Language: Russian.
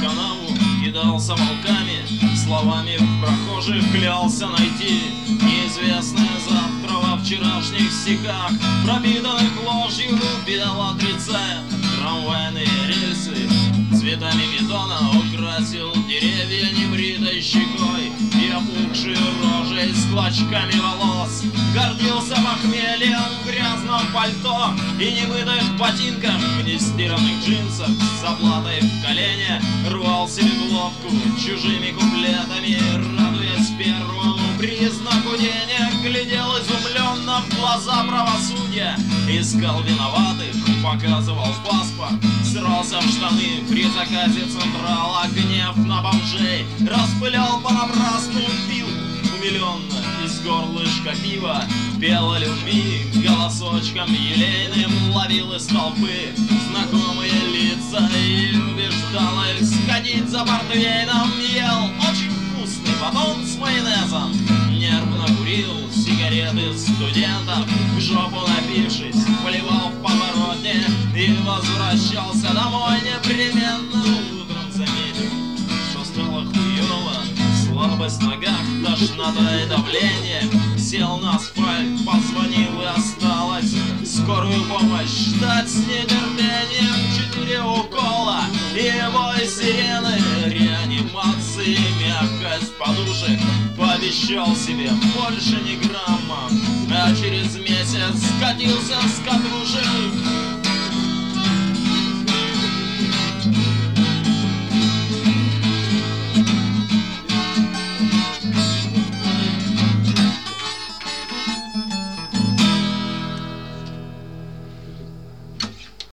канаву, кидался волками, словами в прохожих клялся найти неизвестное завтра во вчерашних стихах, пропитанных ложью, пел, отрицая трамвайные рельсы. Цветами бетона украсил деревья небритой щекой и опухшей рожей с клочками волос. Гордился похмельем в грязном пальто и немытых ботинках, в нестиранных джинсах с оплатой в колене. Рвал себе глотку чужими куплетами, радуясь первому признаку денег. Глядел изумленно в глаза правосудия, искал виноватых, показывал паспорт, срался в штаны при заказе Централа. Гнев на бомжей распылял понапрасну, пил умиленно из горлышка пива, пел о любви голосочком елейным, ловил из толпы знакомые лица и убеждал их сходить за портвейном. Ел очень вкусный батон с майонезом, нервно курил сигареты студентов, в жопу напившись, поливал в подворотне и возвращался домой непременно. Утром заметил, что стало хуёво, слабость в ногах, тошнота и давление. Сел на асфальт, позвонил и осталось скорую помощь ждать с нетерпением. 4 укола и вой сирены, реанимации, мягкость подушек. Пообещал себе больше ни грамма, а через месяц скатился с катушек.